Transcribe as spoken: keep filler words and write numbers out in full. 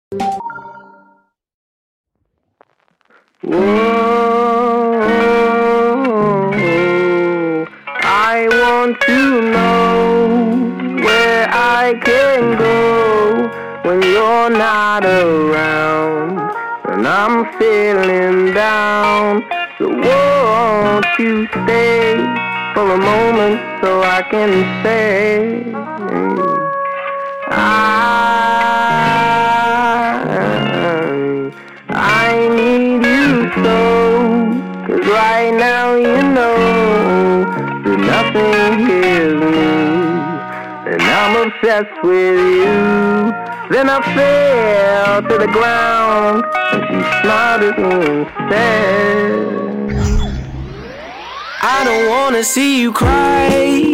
Whoa, I want to know where I can go when you're not around, and I'm feeling down. So won't you stay for a moment so I can say I, I need you so, 'cause right now you know that nothing hears me, and I'm obsessed with you. Then I fell to the ground, and she smiled at me and said, I don't wanna see you cry.